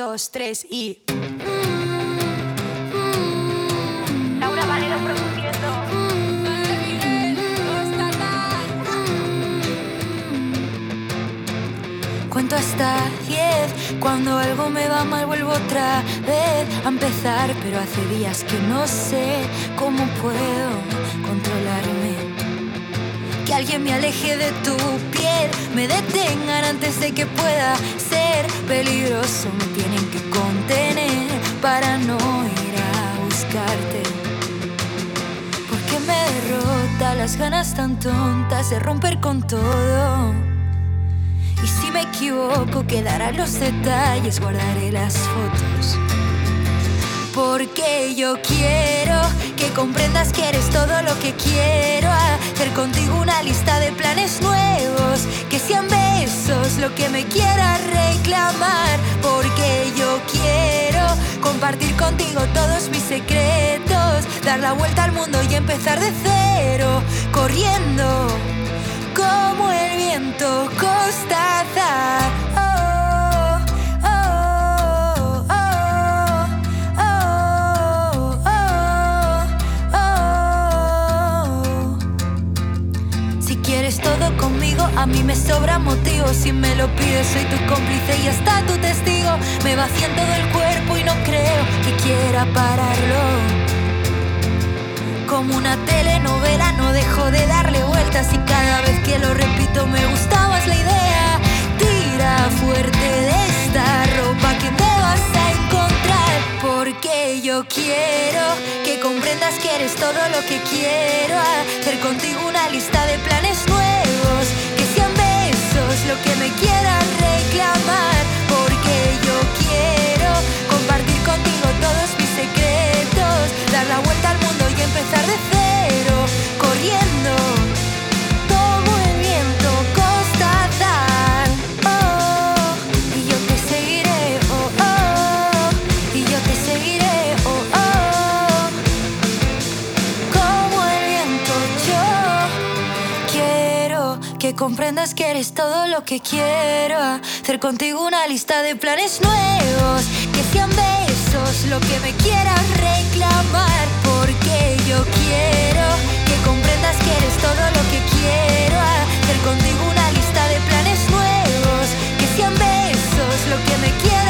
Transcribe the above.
2, 3 y... Laura Valero produciendo. Cuento hasta 10, cuando algo me va mal vuelvo otra vez a empezar, pero hace días que no sé cómo puedo controlarme. Que alguien me aleje de tu piel, me detengan antes de que pueda ser peligroso. Me tienen que contener para no ir a buscarte. Porque me derrota las ganas tan tontas de romper con todo. Y si me equivoco quedarán los detalles, guardaré las fotos. Porque yo quiero que comprendas que eres todo lo que quiero. Hacer contigo una lista de planes nuevos, que sean besos lo que me quieras reclamar. Porque yo quiero compartir contigo todos mis secretos, dar la vuelta al mundo y empezar de cero, corriendo como el viento costa azar. Si quieres todo conmigo, a mí me sobra motivos. Si me lo pides, soy tu cómplice y hasta tu testigo. Me vacían todo el cuerpo y no creo que quiera pararlo. Como una telenovela no dejo de darle vueltas, y cada vez que lo repito me gusta más la idea. Tira fuerte de esta ropa que me vas a encontrar. Porque yo quiero que comprendas que eres todo lo que quiero. Hacer contigo una lista de planes nuevos, que sean besos lo que me quieras reclamar. Porque yo quiero compartir contigo todos mis secretos, dar la vuelta al mundo y empezar de cero, corriendo como el viento costa azar. Oh, y yo te seguiré, oh, oh, y yo te seguiré, oh, oh, como el viento. Yo quiero que comprendas que eres todo lo que quiero. Hacer contigo una lista de planes nuevos, que sean besos lo que me quieras reclamar. Porque yo quiero que comprendas que eres todo lo que quiero. Hacer contigo una lista de planes nuevos, que sean besos lo que me quieras